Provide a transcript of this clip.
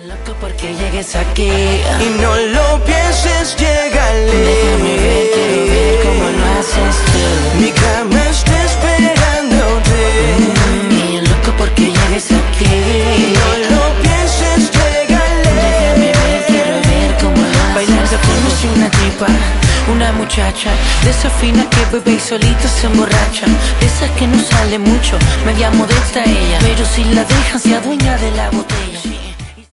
loco porque llegues aquí y no lo pienses, llégale. Déjame ver, quiero ver cómo lo haces tú. Mi cama está esperándote. Y loco porque llegues aquí y no lo pienses, llégale. Déjame ver, quiero ver cómo lo haces. Bailando como si una tipa, una muchacha de esa fina que bebe y solita se emborracha. De esa que no sale mucho, media modesta ella, pero si la dejan se adueña de la botella.